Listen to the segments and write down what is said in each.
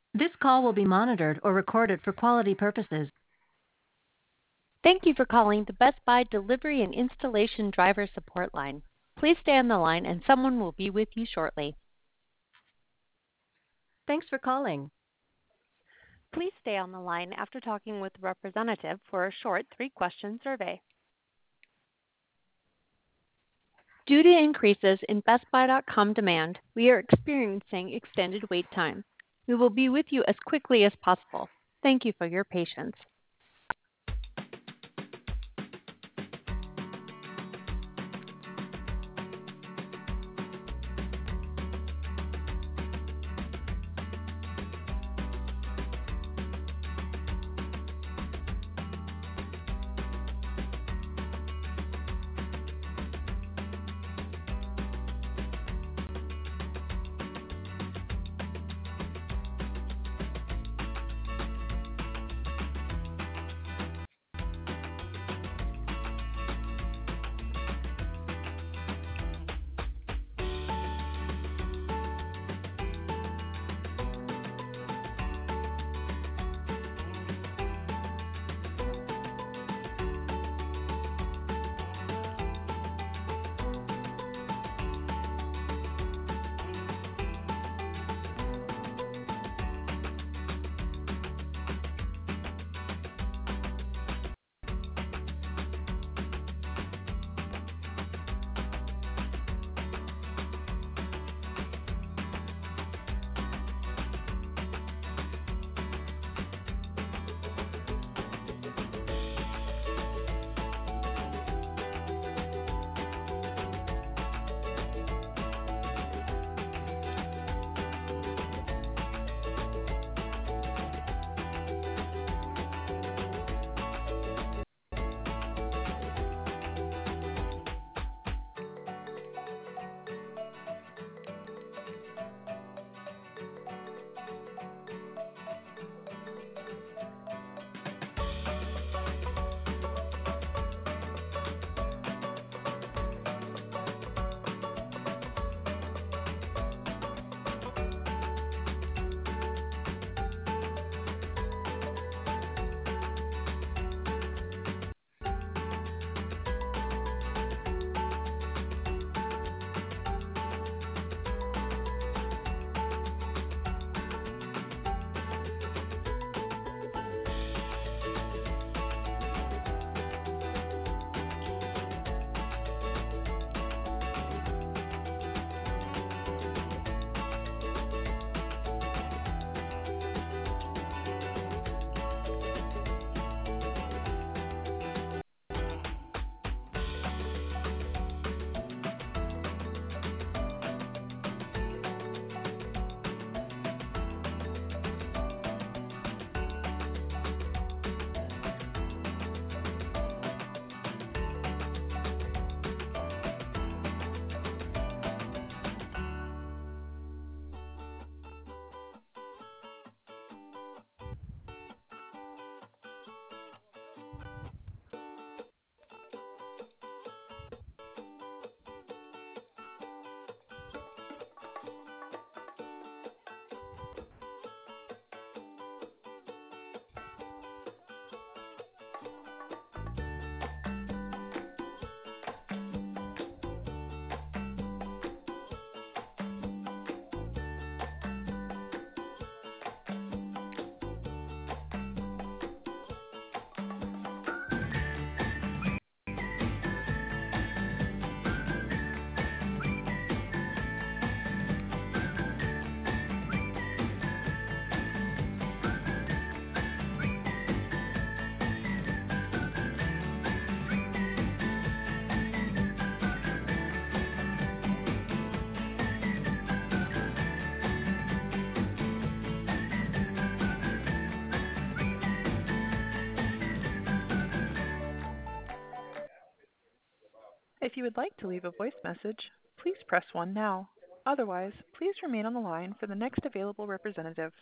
This call will be monitored or recorded for quality purposes. Thank you for calling the Best Buy Delivery and Installation Driver Support Line. Please stay on the line and someone will be with you shortly. Thanks for calling. Please stay on the line after talking with a representative for a short 3-question survey. Due to increases in BestBuy.com demand, we are experiencing extended wait time. We will be with you as quickly as possible. Thank you for your patience. If you would like to leave a voice message, please press 1 now. Otherwise, please remain on the line for the next available representative.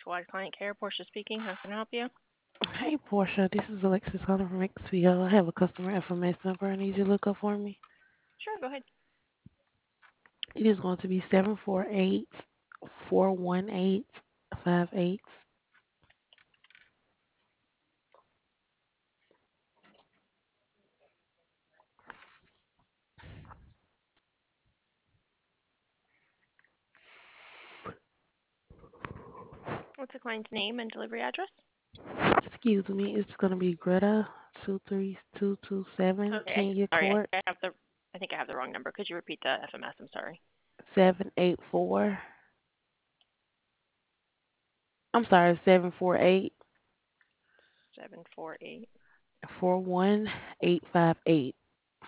Squad Client Care. Portia speaking. How can I help you? Hey, Portia, this is Alexis calling from XPO. I have a customer FMS number I need you to look up for me. Sure, go ahead. It is going to be 748-418-58. What's the client's name and delivery address? Excuse me, it's going to be Greta 23227 Okay. Kenya Sorry, Court I think I have the wrong number. Could you repeat the FMS? I'm sorry. 784. I'm sorry, 748 748. 41858.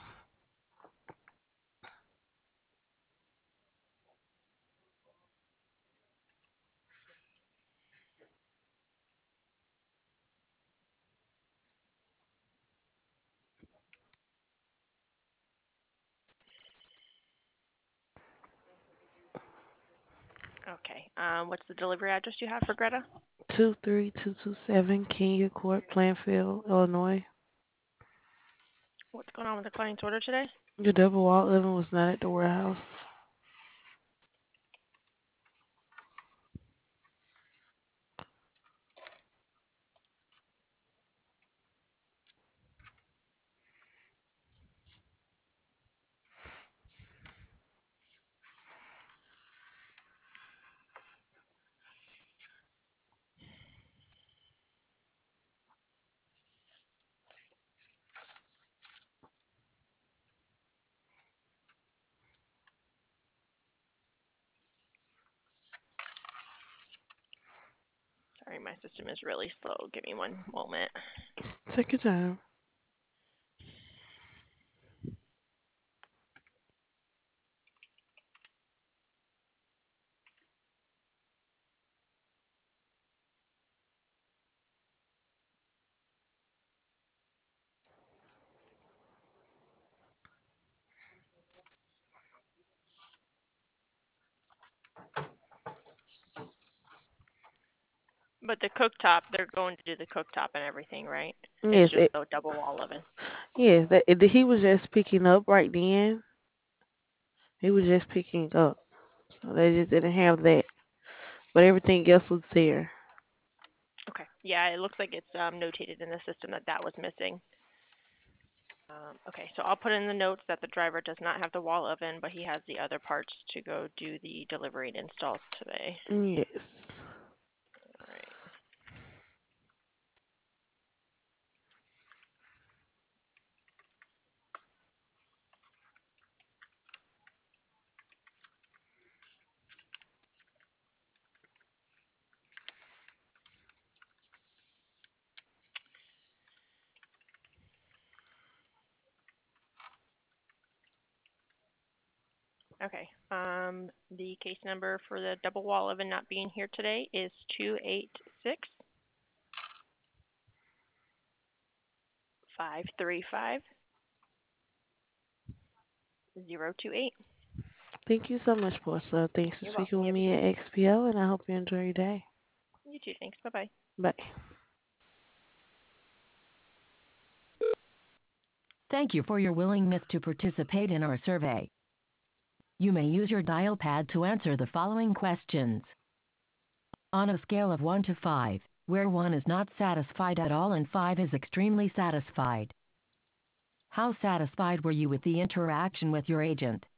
Okay. What's the delivery address you have for Greta? 23227 Kenya Court, Plainfield, Illinois. What's going on with the client's order today? The double wall oven was not at the warehouse. Sorry, my system is really slow. Give me one moment. Take your time. But the cooktop, they're going to do the cooktop and everything, right? It's Yes, just the double wall oven. yes. He was just picking up right then. He was just picking up, so they just didn't have that, but everything else was there. Okay. Yeah, it looks like it's notated in the system that that was missing. Okay, so I'll put in the notes that the driver does not have the wall oven, but he has the other parts to go do the delivery and installs today. Yes. All right. Okay. The case number for the double wall oven not being here today is 286-535-028. Thank you so much, Portia. Thanks for You're speaking welcome. You with have a me good day. at XPO, and I hope you enjoy your day. You too. Thanks. Bye-bye. Bye. Thank you for your willingness to participate in our survey. You may use your dial pad to answer the following questions. On a scale of 1 to 5, where 1 is not satisfied at all and 5 is extremely satisfied, how satisfied were you with the interaction with your agent?